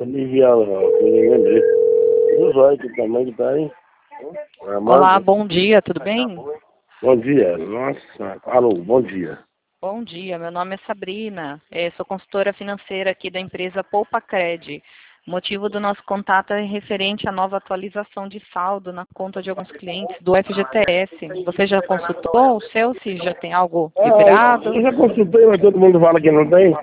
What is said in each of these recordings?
Aliviar, eu lembrei. O zóio, que tamanho que tá aí? Olá, bom dia, tudo bem? Bom dia, nossa, alô, bom dia. Bom dia, meu nome é Sabrina, sou consultora financeira aqui da empresa Poupacred. O motivo do nosso contato é referente à nova atualização de saldo na conta de alguns clientes do FGTS. Você já consultou o seu, se já tem algo liberado? Eu já consultei, mas todo mundo fala que não tem.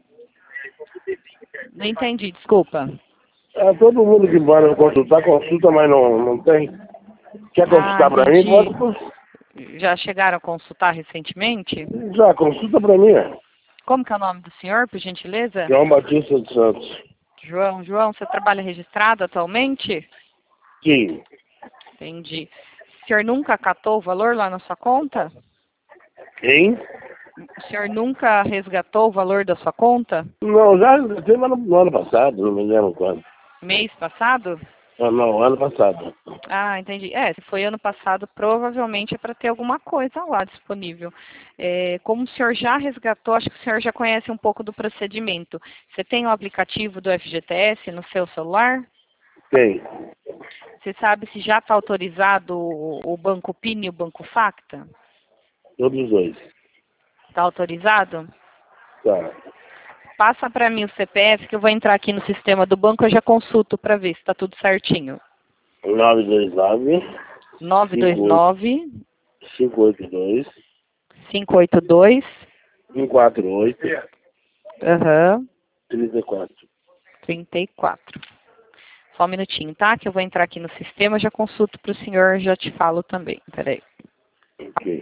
Não entendi, desculpa. Todo mundo que vai consultar, consulta, mas não tem. Quer consultar pra mim? Entendi. Pode. Já chegaram a consultar recentemente? Já, consulta pra mim. Como que é o nome do senhor, por gentileza? João Batista dos Santos. João, você trabalha registrado atualmente? Sim. Entendi. O senhor nunca catou o valor lá na sua conta? Hein? O senhor nunca resgatou o valor da sua conta? Não, já teve no ano passado, não me lembro quando. Mês passado? Não, ano passado. Ah, entendi. Se foi ano passado, provavelmente é para ter alguma coisa lá disponível. Como o senhor já resgatou, acho que o senhor já conhece um pouco do procedimento. Você tem o aplicativo do FGTS no seu celular? Tem. Você sabe se já está autorizado o Banco PIN e o Banco Facta? Todos os dois. Está autorizado? Tá. Passa para mim o CPF que eu vou entrar aqui no sistema do banco, eu já consulto para ver se está tudo certinho. 929 929 582 582 148 aham, 34. 34. Só um minutinho, tá? Que eu vou entrar aqui no sistema, já consulto para o senhor, já te falo também. Peraí. Ok.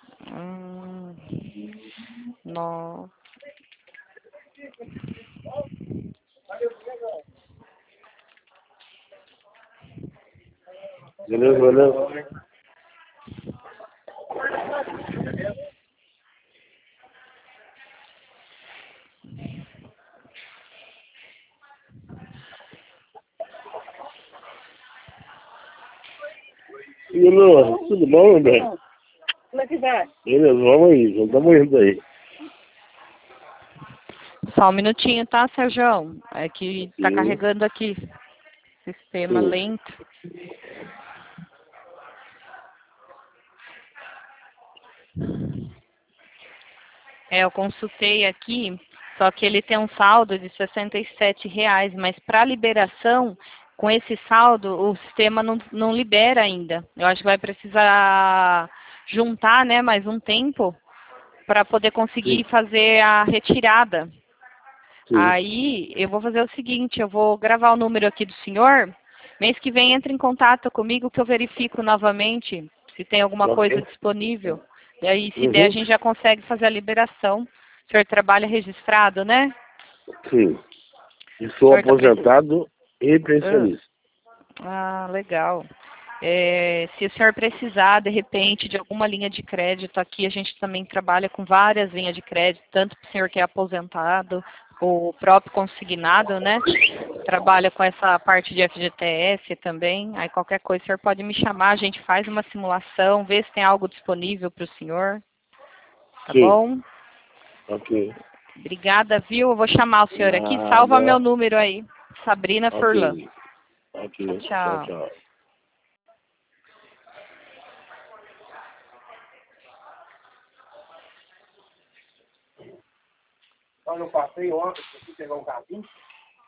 No... Beleza. Beleza, tudo bom, André? Como é que vai? Beleza, vamos aí, já estamos indo aí. Só um minutinho, tá, Sérgio? É que tá Sim. carregando aqui. Sistema Sim. lento. Eu consultei aqui, só que ele tem um saldo de R$ 67, mas para liberação, com esse saldo, o sistema não libera ainda. Eu acho que vai precisar juntar, né, mais um tempo para poder conseguir Sim. fazer a retirada. Sim. Aí, eu vou fazer o seguinte, eu vou gravar o número aqui do senhor, mês que vem entre em contato comigo que eu verifico novamente se tem alguma coisa Ok. disponível. E aí, se der, a Uhum. gente já consegue fazer a liberação. O senhor trabalha registrado, né? Sim. E O sou senhor está aposentado e pensionista. legal. Se o senhor precisar, de repente, de alguma linha de crédito, aqui a gente também trabalha com várias linhas de crédito, tanto para o senhor que é aposentado, o próprio consignado, né? Trabalha com essa parte de FGTS também. Aí qualquer coisa o senhor pode me chamar, a gente faz uma simulação, vê se tem algo disponível para o senhor. Tá Sim. bom? Ok. Obrigada, viu? Eu vou chamar o senhor aqui. Salva meu Nada. número aí. Sabrina Furlan. Ok. Tchau, Ok. Tchau, tchau. tchau. Olha, eu passei ontem, eu fui pegar um carrinho.